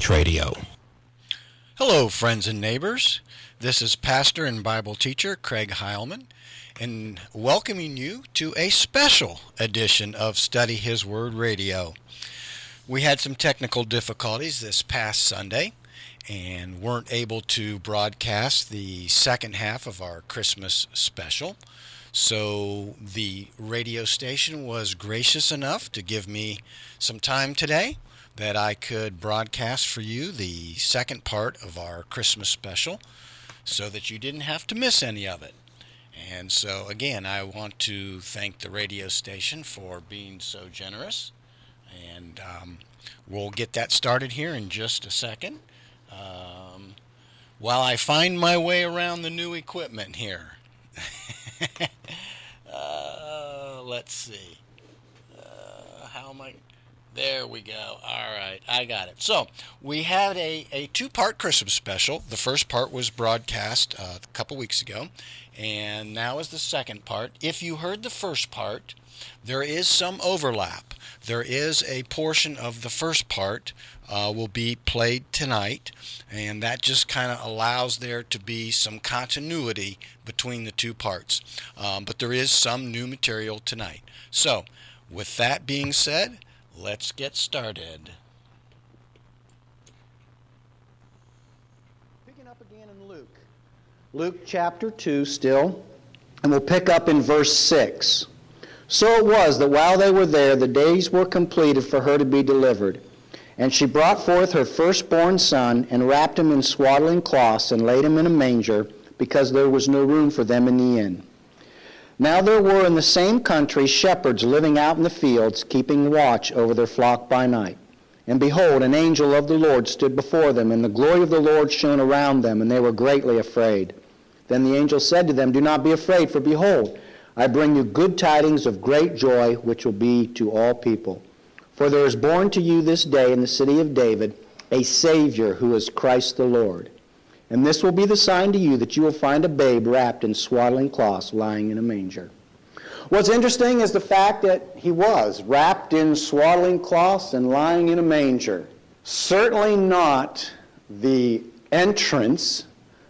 Radio. Hello, friends and neighbors. This is pastor and Bible teacher Craig Heilman, and welcoming you to a special edition of Study His Word Radio. We had some technical difficulties this past Sunday and weren't able to broadcast the second half of our Christmas special. So the radio station was gracious enough to give me some time today that I could broadcast for you the second part of our Christmas special so that you didn't have to miss any of it. And so again, I want to thank the radio station for being so generous, and we'll get that started here in just a second while I find my way around the new equipment here. Let's see. How am I? There we go. All right, I got it. So we had a two-part Christmas special. The first part was broadcast a couple weeks ago, and now is the second part. If you heard the first part, there is some overlap. There is a portion of the first part will be played tonight, and that just kind of allows there to be some continuity between the two parts. But there is some new material tonight. So, with that being said, let's get started. Picking up again in Luke chapter 2 still, and we'll pick up in verse 6. So it was that while they were there, the days were completed for her to be delivered. And she brought forth her firstborn son, and wrapped him in swaddling cloths, and laid him in a manger, because there was no room for them in the inn. Now there were in the same country shepherds living out in the fields, keeping watch over their flock by night. And behold, an angel of the Lord stood before them, and the glory of the Lord shone around them, and they were greatly afraid. Then the angel said to them, "Do not be afraid, for behold, I bring you good tidings of great joy, which will be to all people. For there is born to you this day in the city of David a Savior, who is Christ the Lord. And this will be the sign to you, that you will find a babe wrapped in swaddling cloths, lying in a manger." What's interesting is the fact that he was wrapped in swaddling cloths and lying in a manger. Certainly not the entrance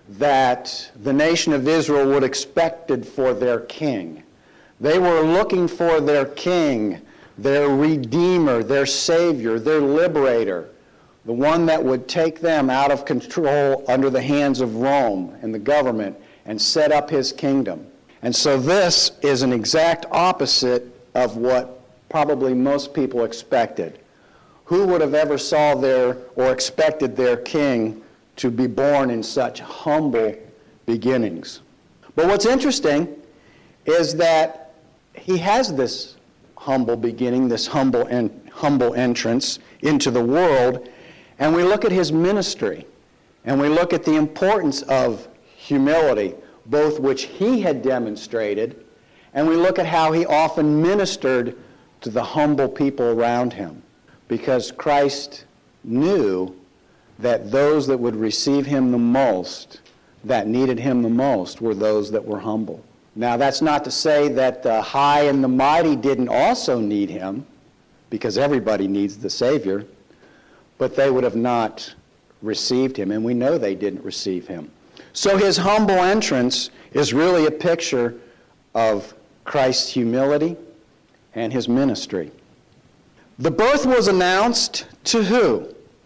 that the nation of Israel would expected for their king. They were looking for their king, their redeemer, their savior, their liberator, the one that would take them out of control under the hands of Rome and the government and set up his kingdom. And so this is an exact opposite of what probably most people expected. Who would have ever saw their or expected their king to be born in such humble beginnings? But what's interesting is that he has this humble beginning, this humble entrance into the world, and we look at his ministry, and we look at the importance of humility, both which he had demonstrated, and we look at how he often ministered to the humble people around him, because Christ knew that those that would receive him the most, that needed him the most, were those that were humble. Now, that's not to say that the high and the mighty didn't also need him, because everybody needs the Savior, but they would have not received him, and we know they didn't receive him. So his humble entrance is really a picture of Christ's humility and his ministry. The birth was announced to who?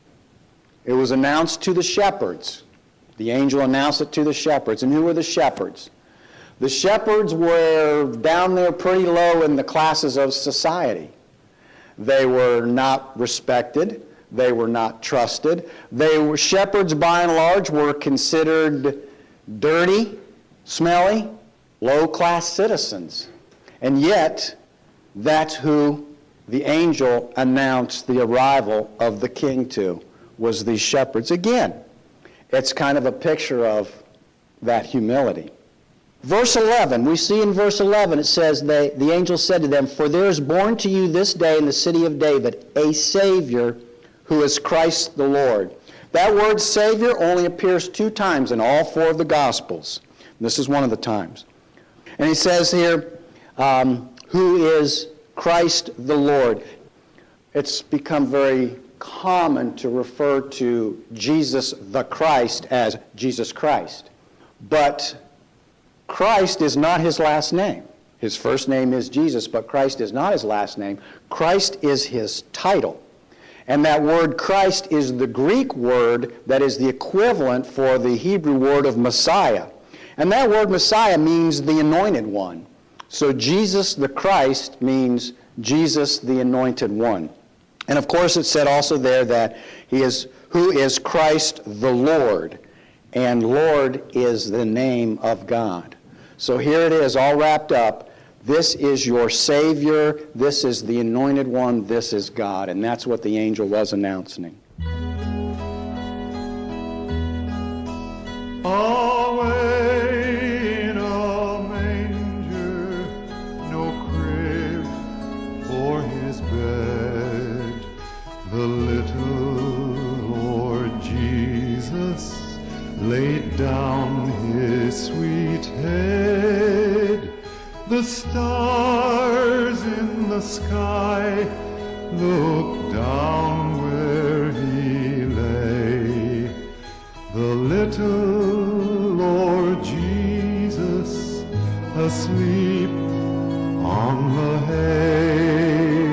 It was announced to the shepherds. The angel announced it to the shepherds. And who were the shepherds? The shepherds were down there pretty low in the classes of society. They were not respected. They were not trusted. Shepherds, by and large, were considered dirty, smelly, low-class citizens. And yet, that's who the angel announced the arrival of the king to, was these shepherds. Again, it's kind of a picture of that humility. Verse 11, we see in verse 11, it says, the angel said to them, "For there is born to you this day in the city of David a Savior, who is Christ the Lord." That word Savior only appears 2 times in all 4 of the Gospels. This is one of the times. And he says here, who is Christ the Lord. It's become very common to refer to Jesus the Christ as Jesus Christ. But Christ is not his last name. His first name is Jesus, but Christ is not his last name. Christ is his title. And that word Christ is the Greek word that is the equivalent for the Hebrew word of Messiah. And that word Messiah means the anointed one. So Jesus the Christ means Jesus the anointed one. And of course it said also there that who is Christ the Lord. And Lord is the name of God. So here it is all wrapped up. This is your Savior. This is the anointed one. This is God. And that's what the angel was announcing. Away in a manger, no crib for his bed, the little Lord Jesus laid down his sweet head. The stars in the sky looked down where he lay. The little Lord Jesus asleep on the hay.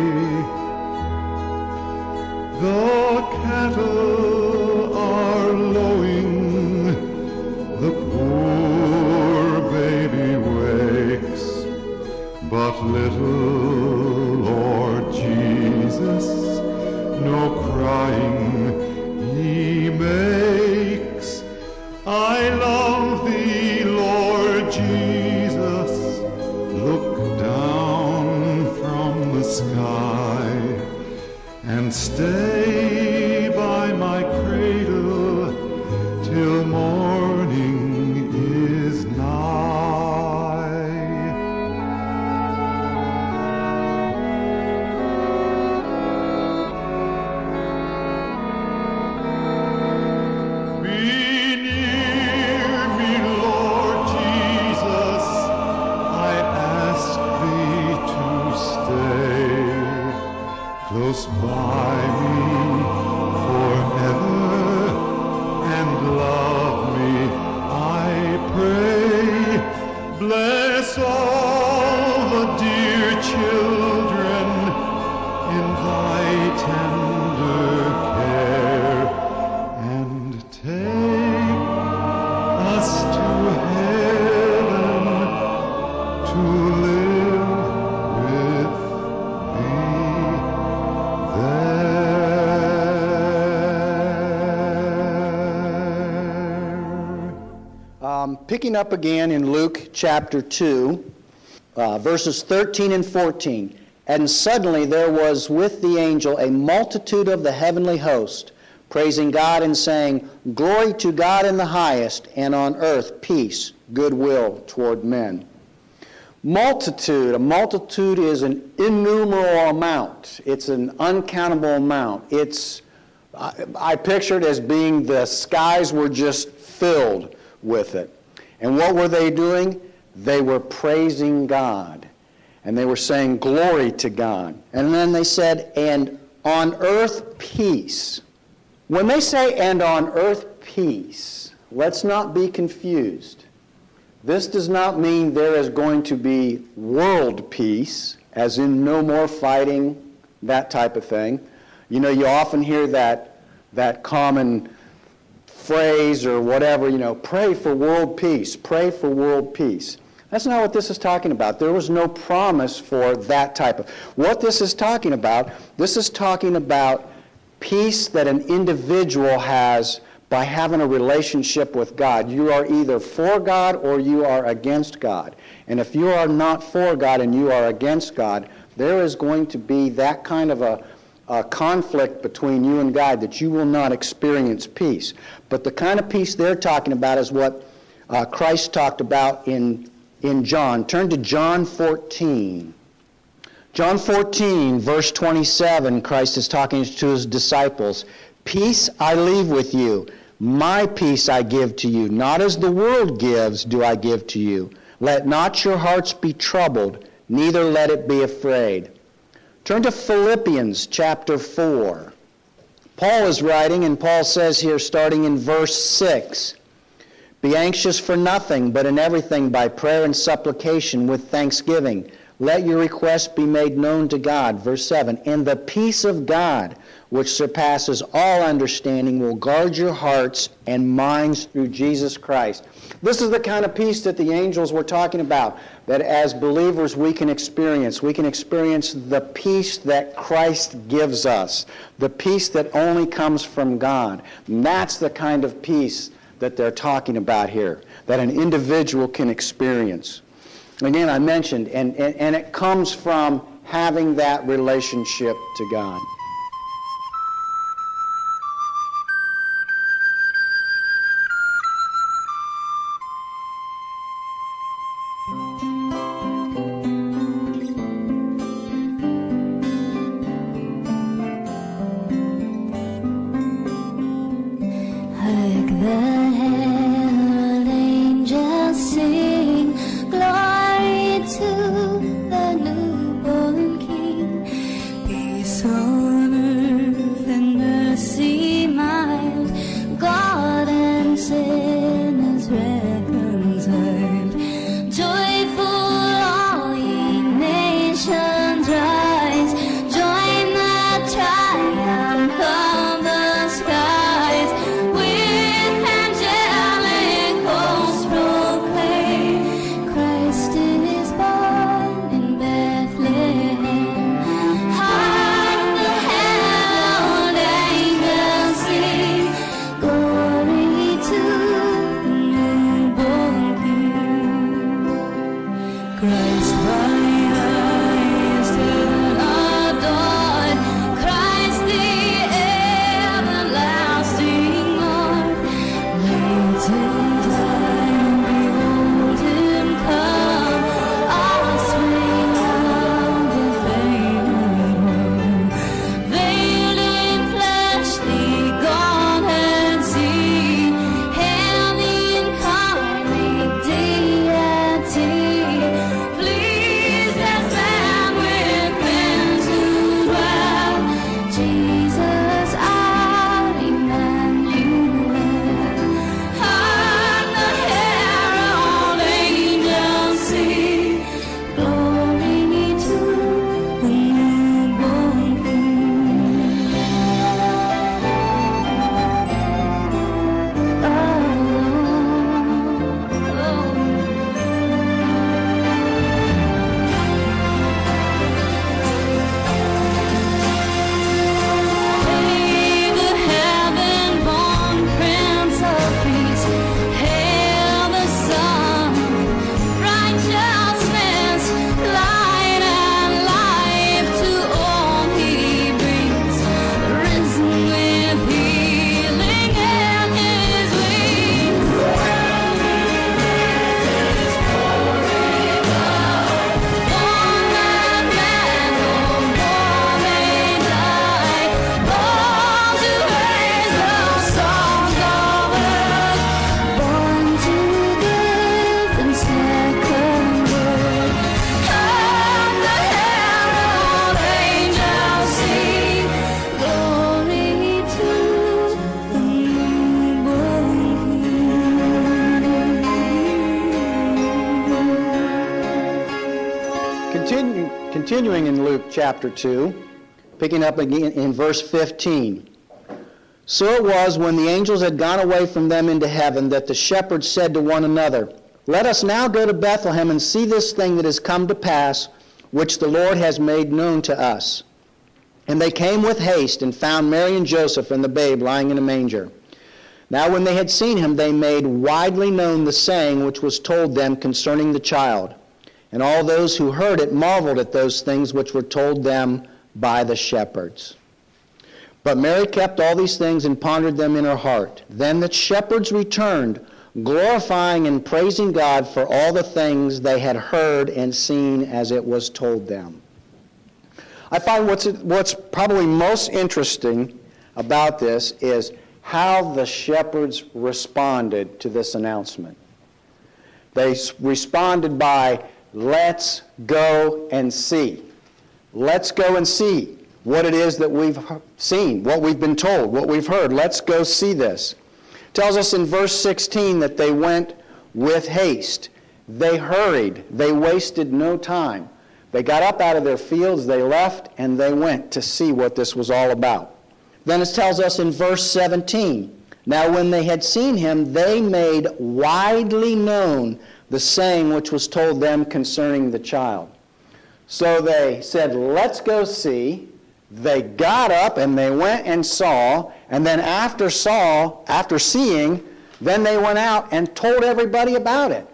The cattle are lowing, the poor baby wakes, but little Lord Jesus no crying he makes. I love thee, Lord Jesus, look down from the sky and stay by my cradle till morning is nigh. Be near me, Lord Jesus, I ask thee to stay close by me forever and love me, I pray. Bless all the dear children in thy tender care, and take us to heaven to live with thee there. Picking up again in Luke chapter 2, verses 13 and 14. And suddenly there was with the angel a multitude of the heavenly host, praising God and saying, Glory to God in the highest, and on earth peace, goodwill toward men. Multitude. A multitude is an innumerable amount. It's an uncountable amount. I picture it as being the skies were just filled with it. And what were they doing? They were praising God. And they were saying glory to God. And then they said, and on earth peace. When they say, and on earth peace, let's not be confused. This does not mean there is going to be world peace, as in no more fighting, that type of thing. You know, you often hear that common phrase or whatever, pray for world peace, pray for world peace. That's not what this is talking about. There was no promise for that type of. What this is talking about peace that an individual has by having a relationship with God. You are either for God or you are against God. And if you are not for God and you are against God, there is going to be that kind of a conflict between you and God that you will not experience peace. But the kind of peace they're talking about is what Christ talked about in John. Turn to John 14. John 14, verse 27, Christ is talking to his disciples. Peace I leave with you. My peace I give to you. Not as the world gives do I give to you. Let not your hearts be troubled, neither let it be afraid. Turn to Philippians chapter 4. Paul is writing, and Paul says here, starting in verse 6, "Be anxious for nothing, but in everything by prayer and supplication with thanksgiving. Let your requests be made known to God." Verse 7, "And the peace of God, which surpasses all understanding, will guard your hearts and minds through Jesus Christ." This is the kind of peace that the angels were talking about, that as believers we can experience. We can experience the peace that Christ gives us, the peace that only comes from God. And that's the kind of peace that they're talking about here, that an individual can experience. Again, I mentioned, and it comes from having that relationship to God. Continuing in Luke chapter 2, picking up again in verse 15. "So it was, when the angels had gone away from them into heaven, that the shepherds said to one another, 'Let us now go to Bethlehem and see this thing that has come to pass, which the Lord has made known to us.' And they came with haste and found Mary and Joseph and the babe lying in a manger. Now when they had seen him, they made widely known the saying which was told them concerning the child. And all those who heard it marveled at those things which were told them by the shepherds. But Mary kept all these things and pondered them in her heart. Then the shepherds returned, glorifying and praising God for all the things they had heard and seen as it was told them." I find what's probably most interesting about this is how the shepherds responded to this announcement. They responded by, "Let's go and see. Let's go and see what it is that we've seen, what we've been told, what we've heard. Let's go see this. It tells us in verse 16 that they went with haste. They hurried. They wasted no time. They got up out of their fields, they left, and they went to see what this was all about. Then it tells us in verse 17, now when they had seen him, they made widely known the saying which was told them concerning the child. So they said, let's go see. They got up and they went and saw, and then after seeing, then they went out and told everybody about it.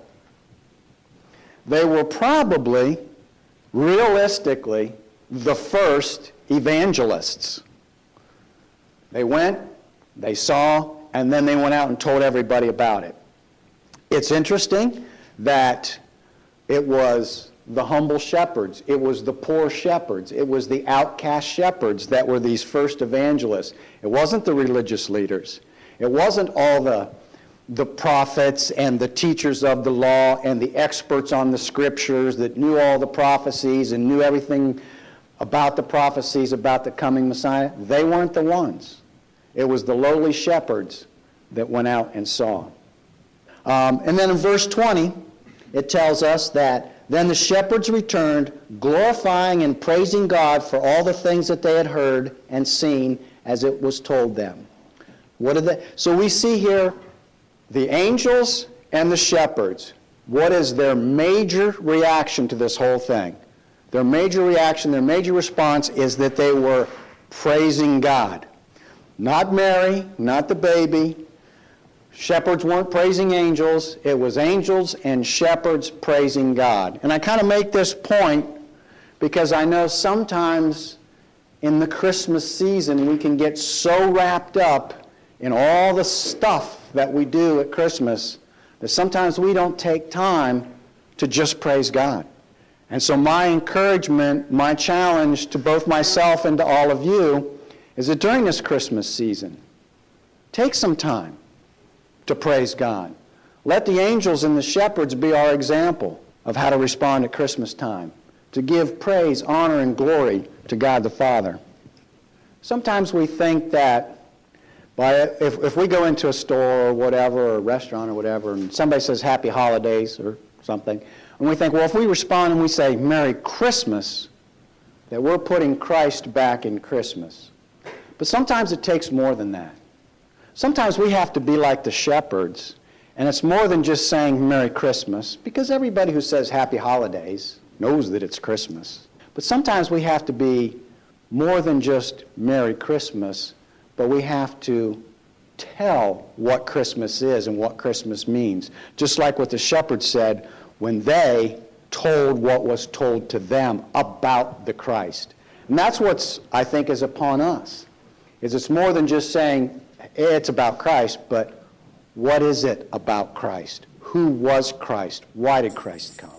They were probably, realistically, the first evangelists. They went, they saw, and then they went out and told everybody about it. It's interesting that it was the humble shepherds, it was the poor shepherds, it was the outcast shepherds that were these first evangelists. It wasn't the religious leaders. It wasn't all the prophets and the teachers of the law and the experts on the scriptures that knew all the prophecies and knew everything about the prophecies about the coming Messiah. They weren't the ones. It was the lowly shepherds that went out and saw. And then in verse 20, it tells us that then the shepherds returned, glorifying and praising God for all the things that they had heard and seen as it was told them. So we see here the angels and the shepherds. What is their major reaction to this whole thing? Their major reaction, their major response is that they were praising God. Not Mary, not the baby. Shepherds weren't praising angels. It was angels and shepherds praising God. And I kind of make this point because I know sometimes in the Christmas season we can get so wrapped up in all the stuff that we do at Christmas that sometimes we don't take time to just praise God. And so my encouragement, my challenge to both myself and to all of you is that during this Christmas season, take some time to praise God. Let the angels and the shepherds be our example of how to respond at Christmas time, to give praise, honor, and glory to God the Father. Sometimes we think that if we go into a store or whatever, or a restaurant or whatever, and somebody says Happy Holidays or something, and we think, well, if we respond and we say Merry Christmas, that we're putting Christ back in Christmas. But sometimes it takes more than that. Sometimes we have to be like the shepherds, and it's more than just saying Merry Christmas, because everybody who says Happy Holidays knows that it's Christmas. But sometimes we have to be more than just Merry Christmas, but we have to tell what Christmas is and what Christmas means. Just like what the shepherds said when they told what was told to them about the Christ. And that's what I think is upon us. It's more than just saying it's about Christ, but what is it about Christ? Who was Christ? Why did Christ come?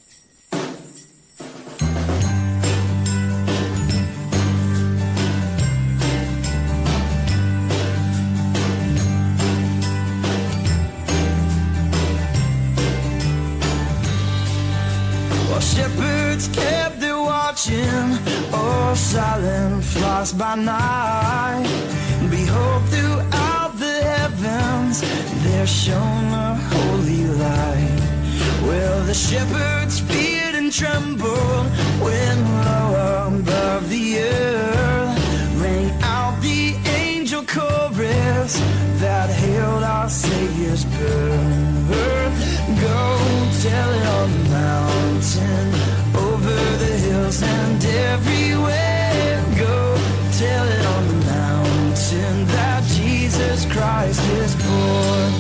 While shepherds kept their watching, all silent flocks by night, behold, throughout the heavens there shone a holy light. Well, the shepherds feared and trembled when low above the earth rang out the angel chorus that hailed our Savior's birth. Go tell it on the mountain, over the hills and everywhere. Go tell it on the mountain that Jesus Christ is born.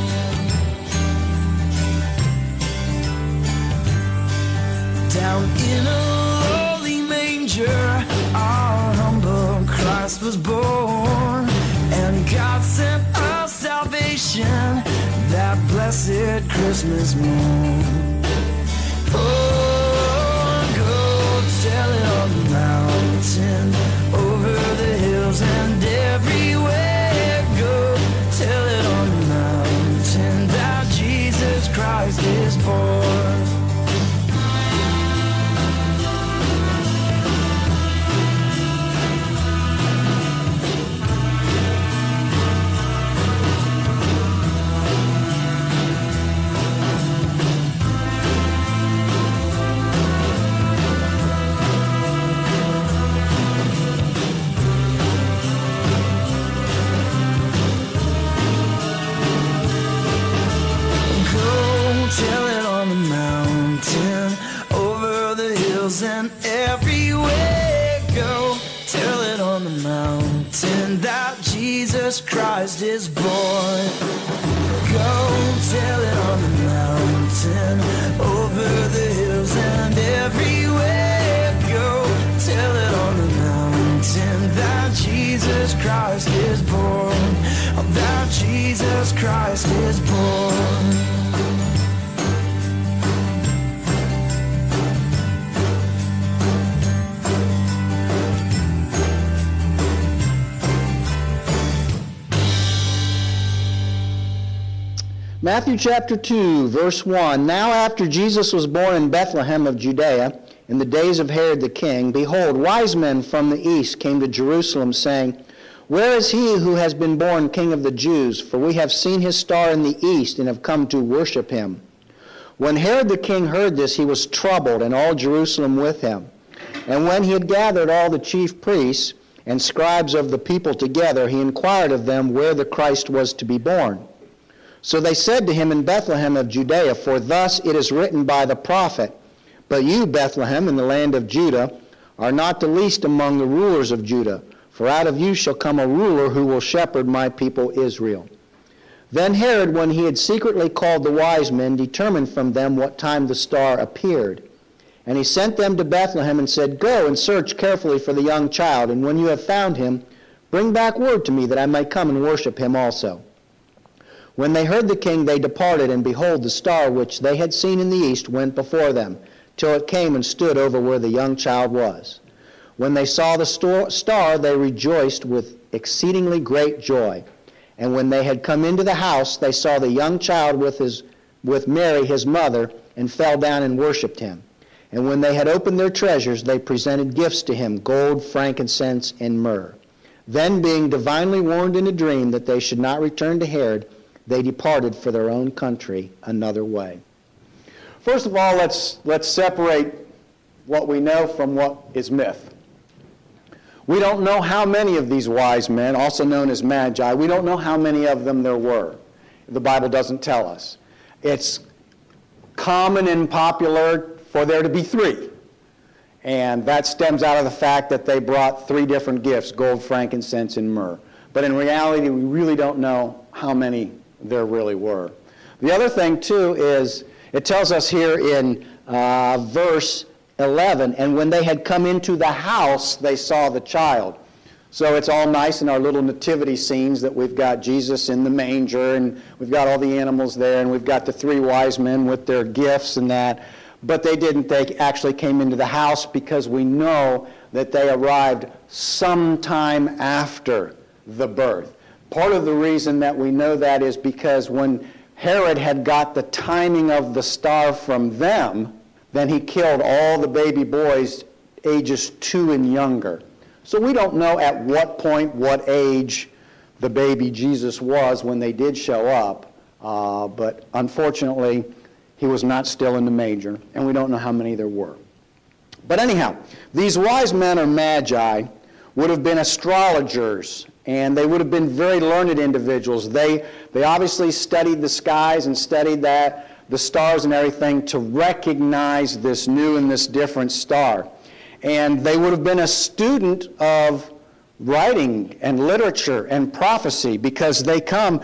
Down in a lowly manger, our humble Christ was born, and God sent us salvation that blessed Christmas morn. Oh, go tell it on the mountain, over the hills and everywhere. Go tell it on the mountain that Jesus Christ is born. Christ is born. Go tell it on the mountain, over the hills and everywhere. Go tell it on the mountain that Jesus Christ is born. That Jesus Christ is born. Matthew chapter 2, verse 1. Now after Jesus was born in Bethlehem of Judea, in the days of Herod the king, behold, wise men from the east came to Jerusalem, saying, Where is he who has been born King of the Jews? For we have seen his star in the east, and have come to worship him. When Herod the king heard this, he was troubled, and all Jerusalem with him. And when he had gathered all the chief priests and scribes of the people together, he inquired of them where the Christ was to be born. So they said to him, In Bethlehem of Judea, for thus it is written by the prophet, But you, Bethlehem, in the land of Judah, are not the least among the rulers of Judah, for out of you shall come a ruler who will shepherd my people Israel. Then Herod, when he had secretly called the wise men, determined from them what time the star appeared. And he sent them to Bethlehem and said, Go and search carefully for the young child, and when you have found him, bring back word to me that I may come and worship him also. When they heard the king, they departed, and behold, the star which they had seen in the east went before them, till it came and stood over where the young child was. When they saw the star, they rejoiced with exceedingly great joy. And when they had come into the house, they saw the young child with Mary his mother, and fell down and worshipped him. And when they had opened their treasures, they presented gifts to him, gold, frankincense, and myrrh. Then, being divinely warned in a dream that they should not return to Herod, they departed for their own country another way. First of all, let's separate what we know from what is myth. We don't know how many of these wise men, also known as magi, we don't know how many of them there were. The Bible doesn't tell us. It's common and popular for there to be three. And that stems out of the fact that they brought three different gifts, gold, frankincense, and myrrh. But in reality, we really don't know how many there really were. The other thing, too, is it tells us here in verse 11, and when they had come into the house, they saw the child. So it's all nice in our little nativity scenes that we've got Jesus in the manger, and we've got all the animals there, and we've got the three wise men with their gifts and that. But they didn't. They actually came into the house because we know that they arrived sometime after the birth. Part of the reason that we know that is because when Herod had got the timing of the star from them, then he killed all the baby boys ages 2 and younger. So we don't know at what point, what age the baby Jesus was when they did show up. But unfortunately, he was not still in the manger, and we don't know how many there were. But anyhow, these wise men or magi would have been astrologers, and they would have been very learned individuals. They obviously studied the skies and studied the stars and everything to recognize this new and this different star. And they would have been a student of writing and literature and prophecy because they come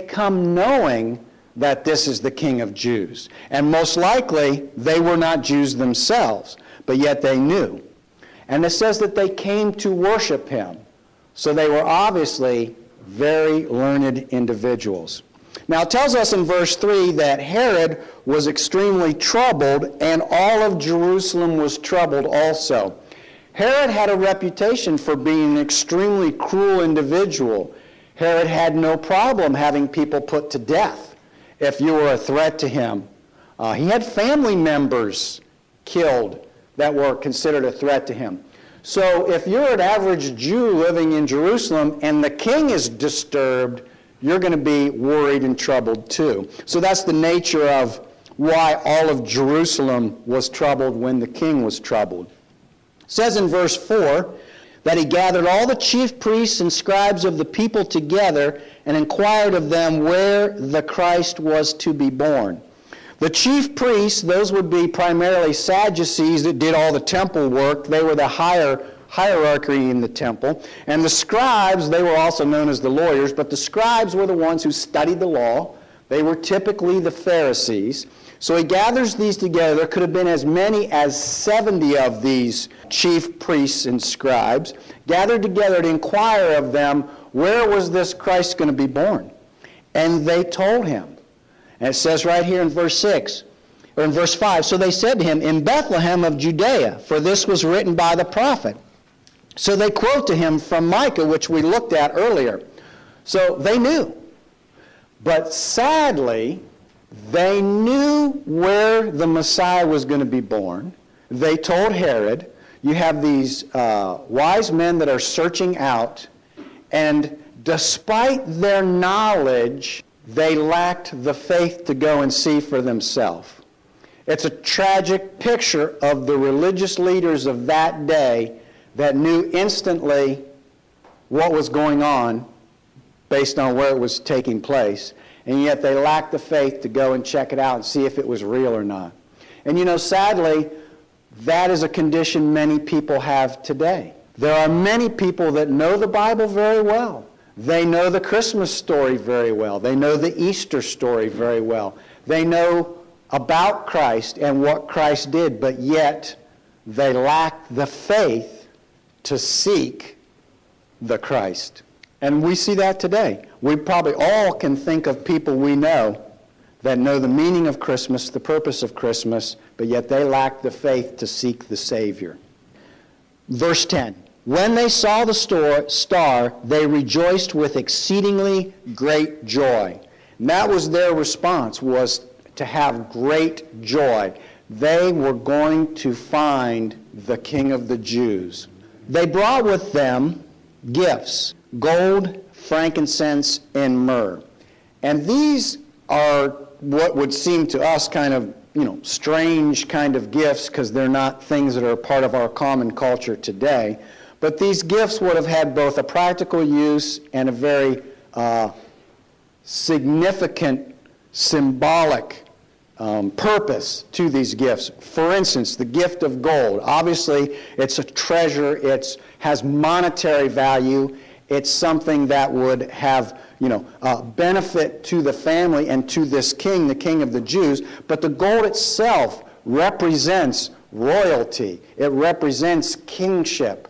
knowing that this is the King of Jews. And most likely, they were not Jews themselves, but yet they knew. And it says that they came to worship him. So they were obviously very learned individuals. Now it tells us in verse 3 that Herod was extremely troubled, and all of Jerusalem was troubled also. Herod had a reputation for being an extremely cruel individual. Herod had no problem having people put to death if you were a threat to him. He had family members killed that were considered a threat to him. So if you're an average Jew living in Jerusalem and the king is disturbed, you're going to be worried and troubled too. So that's the nature of why all of Jerusalem was troubled when the king was troubled. It says in verse 4 that he gathered all the chief priests and scribes of the people together and inquired of them where the Christ was to be born. The chief priests, those would be primarily Sadducees that did all the temple work. They were the higher hierarchy in the temple. And the scribes, they were also known as the lawyers, but the scribes were the ones who studied the law. They were typically the Pharisees. So he gathers these together. There could have been as many as 70 of these chief priests and scribes gathered together to inquire of them, where was this Christ going to be born? And they told him. And it says right here in verse 6, or in verse 5, so they said to him, in Bethlehem of Judea, for this was written by the prophet. So they quote to him from Micah, which we looked at earlier. So they knew. But sadly, they knew where the Messiah was going to be born. They told Herod. You have these wise men that are searching out, and despite their knowledge, they lacked the faith to go and see for themselves. It's a tragic picture of the religious leaders of that day that knew instantly what was going on based on where it was taking place, and yet they lacked the faith to go and check it out and see if it was real or not. And you know, sadly, that is a condition many people have today. There are many people that know the Bible very well. They know the Christmas story very well. They know the Easter story very well. They know about Christ and what Christ did, but yet they lack the faith to seek the Christ. And we see that today. We probably all can think of people we know that know the meaning of Christmas, the purpose of Christmas, but yet they lack the faith to seek the Savior. Verse 10, when they saw the star, they rejoiced with exceedingly great joy. And that was their response, was to have great joy. They were going to find the King of the Jews. They brought with them gifts, gold, frankincense, and myrrh. And these are what would seem to us kind of, strange kind of gifts, because they're not things that are a part of our common culture today. But these gifts would have had both a practical use and a very significant, symbolic purpose to these gifts. For instance, the gift of gold. Obviously, it's a treasure. It has monetary value. It's something that would have, benefit to the family and to this king, the King of the Jews. But the gold itself represents royalty. It represents kingship.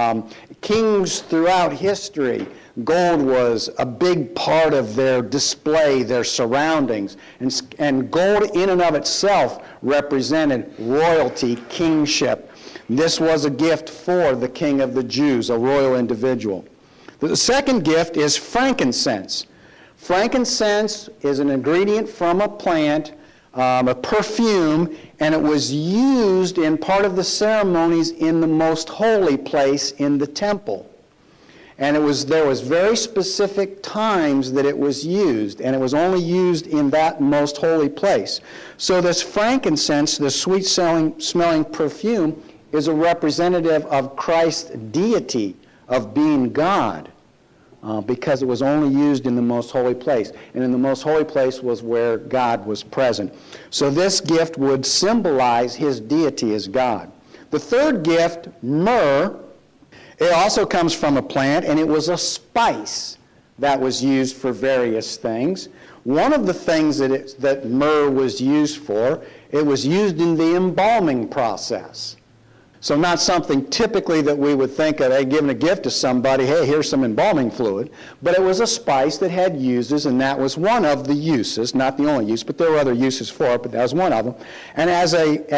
Kings throughout history, gold was a big part of their display, their surroundings. And gold in and of itself represented royalty, kingship. This was a gift for the King of the Jews, a royal individual. The second gift is frankincense. Frankincense is an ingredient from a plant, a perfume, and it was used in part of the ceremonies in the most holy place in the temple. And there was very specific times that it was used, and it was only used in that most holy place. So this frankincense, this sweet-smelling perfume, is a representative of Christ's deity, of being God, because it was only used in the most holy place. And in the most holy place was where God was present. So this gift would symbolize his deity as God. The third gift, myrrh, it also comes from a plant, and it was a spice that was used for various things. One of the things that myrrh was used for, it was used in the embalming process. So not something typically that we would think of, hey, giving a gift to somebody, hey, here's some embalming fluid. But it was a spice that had uses, and that was one of the uses, not the only use, but there were other uses for it, but that was one of them. And as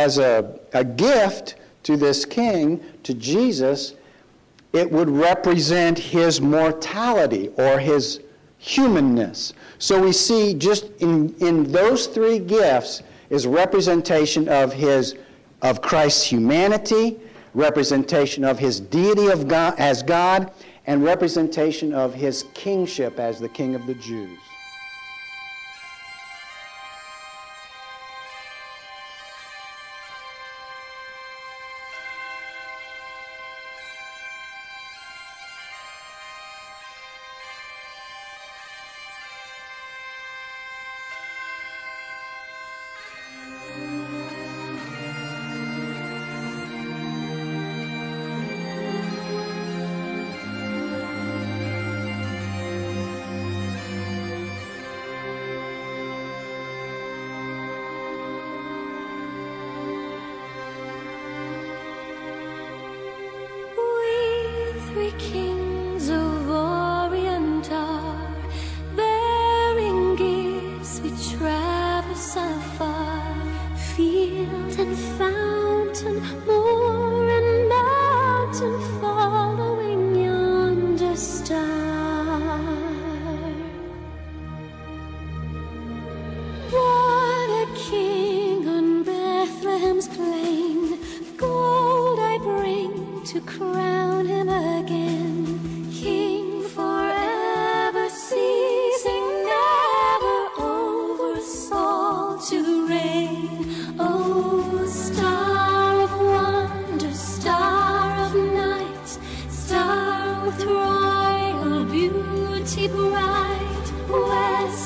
a gift to this king, to Jesus, it would represent his mortality or his humanness. So we see just in those three gifts is representation of Christ's humanity, representation of his deity of God as God, and representation of his kingship as the King of the Jews.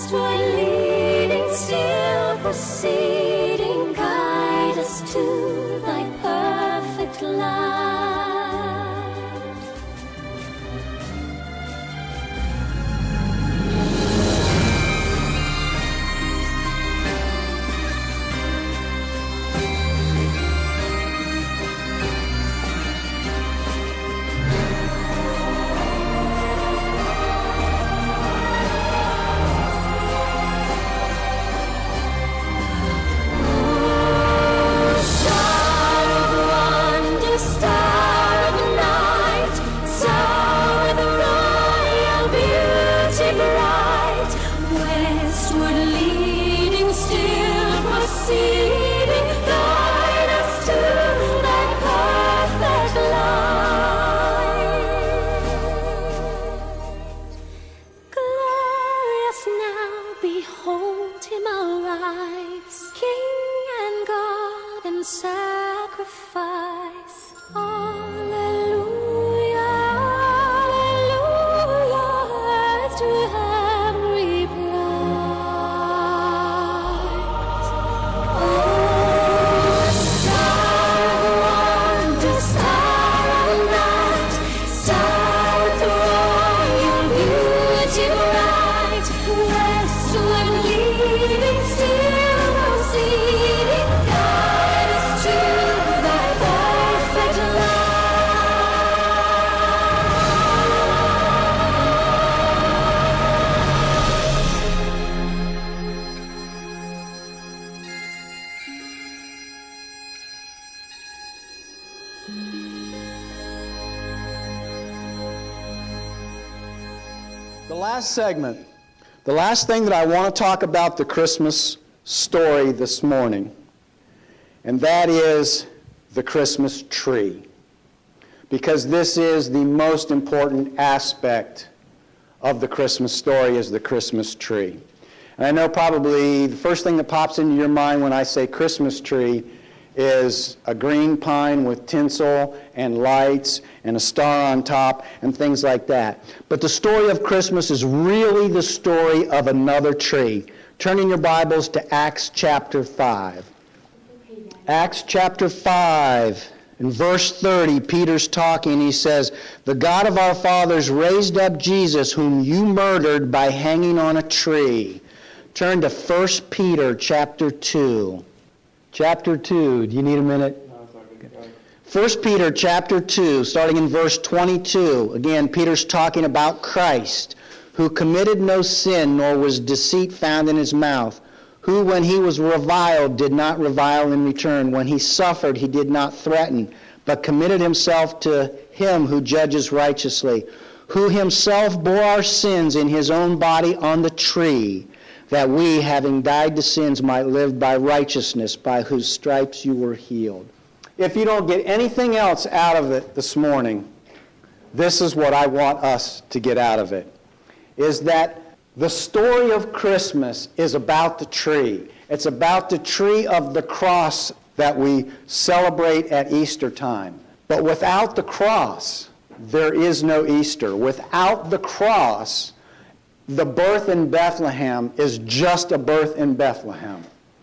westward leading, still proceeding, guide us to thy perfect light. The last segment, the last thing that I want to talk about the Christmas story this morning, and that is the Christmas tree. Because this is the most important aspect of the Christmas story, is the Christmas tree. And I know probably the first thing that pops into your mind when I say Christmas tree is a green pine with tinsel and lights and a star on top and things like that. But the story of Christmas is really the story of another tree. Turn in your Bibles to Acts chapter 5. Acts chapter 5. In verse 30, Peter's talking. He says, "The God of our fathers raised up Jesus, whom you murdered by hanging on a tree." Turn to 1 Peter chapter 2. Chapter 2. Do you need a minute? No, it's all good. 1 Peter chapter 2, starting in verse 22. Again, Peter's talking about Christ, who committed no sin, nor was deceit found in his mouth, who, when he was reviled, did not revile in return. When he suffered, he did not threaten, but committed himself to him who judges righteously, who himself bore our sins in his own body on the tree, that we, having died to sins, might live by righteousness, by whose stripes you were healed. If you don't get anything else out of it this morning, this is what I want us to get out of it, is that the story of Christmas is about the tree. It's about the tree of the cross that we celebrate at Easter time. But without the cross, there is no Easter. Without the cross, the birth in Bethlehem is just a birth in Bethlehem.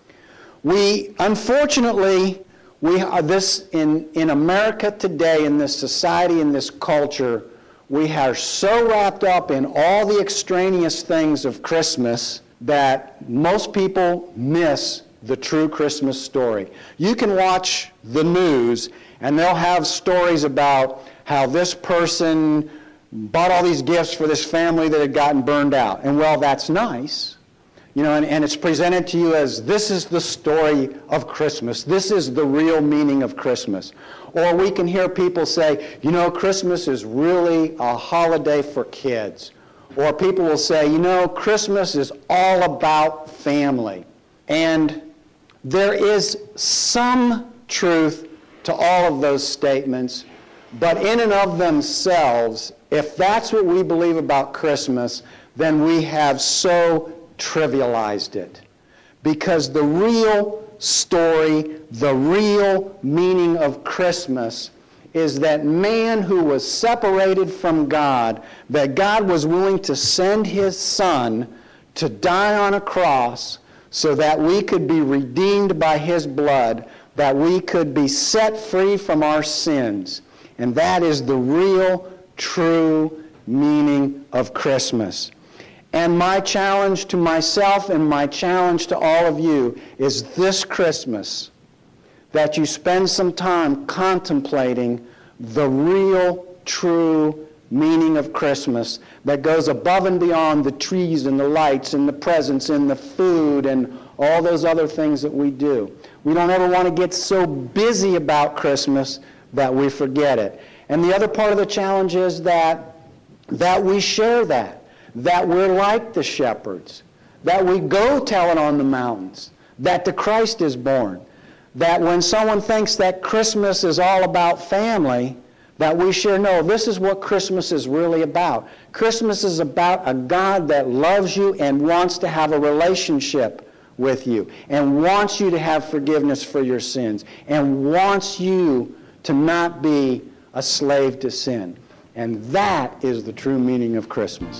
Unfortunately, we are this in America today, in this society, in this culture, we are so wrapped up in all the extraneous things of Christmas that most people miss the true Christmas story. You can watch the news and they'll have stories about how this person bought all these gifts for this family that had gotten burned out. And well, that's nice. You know, and it's presented to you as this is the story of Christmas. This is the real meaning of Christmas. Or we can hear people say, you know, Christmas is really a holiday for kids. Or people will say, you know, Christmas is all about family. And there is some truth to all of those statements, but in and of themselves, if that's what we believe about Christmas, then we have so trivialized it. Because the real story, the real meaning of Christmas is that man who was separated from God, that God was willing to send his Son to die on a cross so that we could be redeemed by his blood, that we could be set free from our sins. And that is the real, true meaning of Christmas. And my challenge to myself and my challenge to all of you is this Christmas that you spend some time contemplating the real, true meaning of Christmas that goes above and beyond the trees and the lights and the presents and the food and all those other things that we do. We don't ever want to get so busy about Christmas that we forget it. And the other part of the challenge is that we share that we're like the shepherds, that we go tell it on the mountains, that the Christ is born, that when someone thinks that Christmas is all about family, that we share, no, this is what Christmas is really about. Christmas is about a God that loves you and wants to have a relationship with you and wants you to have forgiveness for your sins and wants you to not be a slave to sin. And that is the true meaning of Christmas.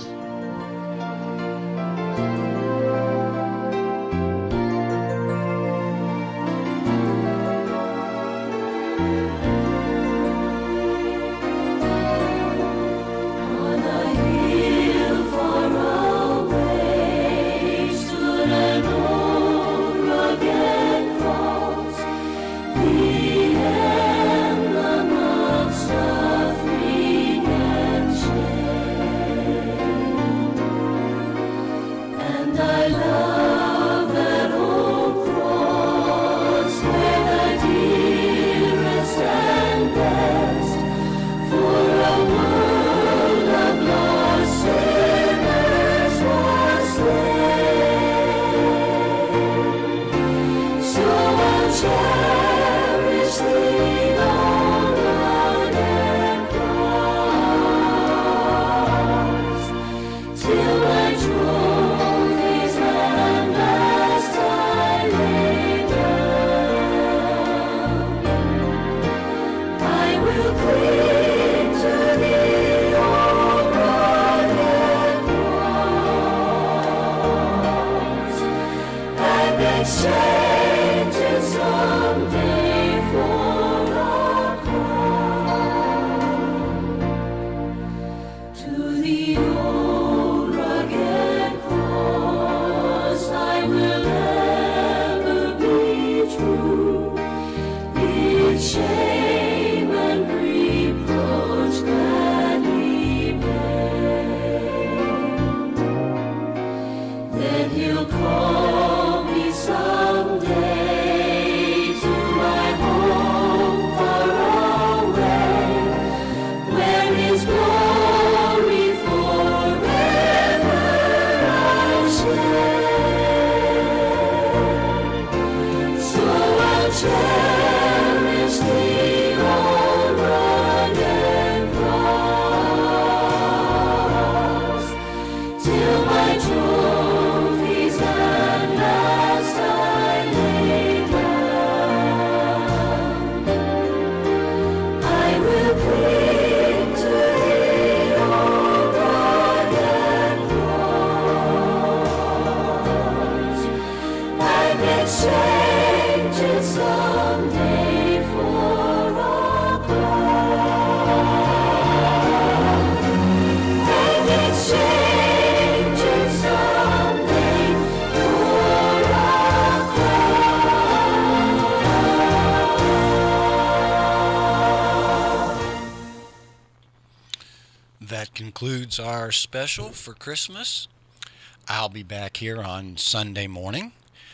That concludes our special for Christmas. I'll be back here on Sunday morning.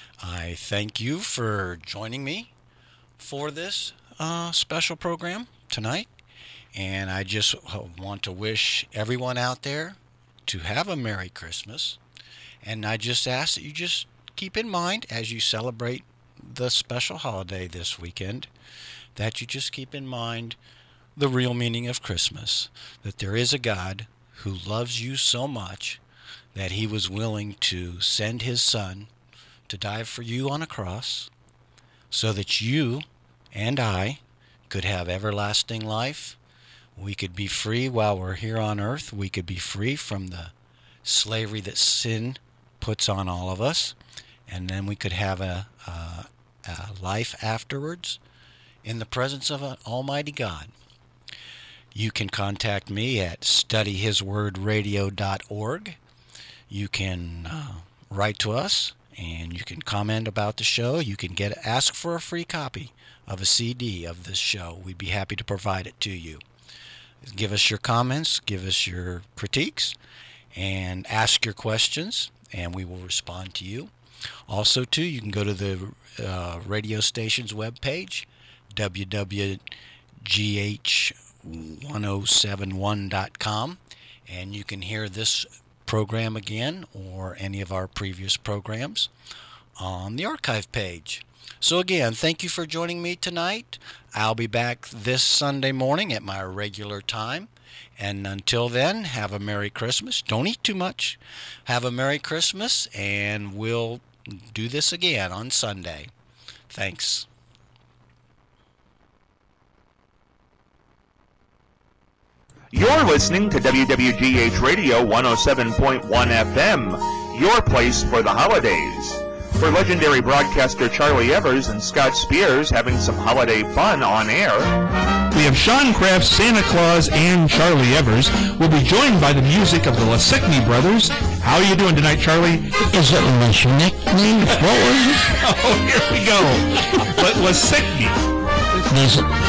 I thank you for joining me for this special program tonight. And I just want to wish everyone out there to have a Merry Christmas. And I just ask that you just keep in mind as you celebrate the special holiday this weekend, that you just keep in mind the real meaning of Christmas, that there is a God who loves you so much that he was willing to send his son to die for you on a cross so that you and I could have everlasting life. We could be free while we're here on earth. We could be free from the slavery that sin puts on all of us, and then we could have a life afterwards in the presence of an almighty God. You can contact me at studyhiswordradio.org. You can write to us, and you can comment about the show. You can ask for a free copy of a CD of this show. We'd be happy to provide it to you. Give us your comments, give us your critiques, and ask your questions, and we will respond to you. Also, too, you can go to the radio station's webpage, www.gh1071.com, and you can hear this program again or any of our previous programs on the archive page. So again, thank you for joining me tonight. I'll be back this Sunday morning at my regular time. And until then, have a Merry Christmas. Don't eat too much. Have a Merry Christmas, and we'll do this again on Sunday. Thanks. You're listening to WWGH Radio 107.1 FM, your place for the holidays. For legendary broadcaster Charlie Evers and Scott Spears having some holiday fun on air, we have Sean Kraft, Santa Claus, and Charlie Evers. We'll be joined by the music of the Lasikny Brothers. How are you doing tonight, Charlie? Is it Lasikny? What was it? Oh, here we go. Lasikny.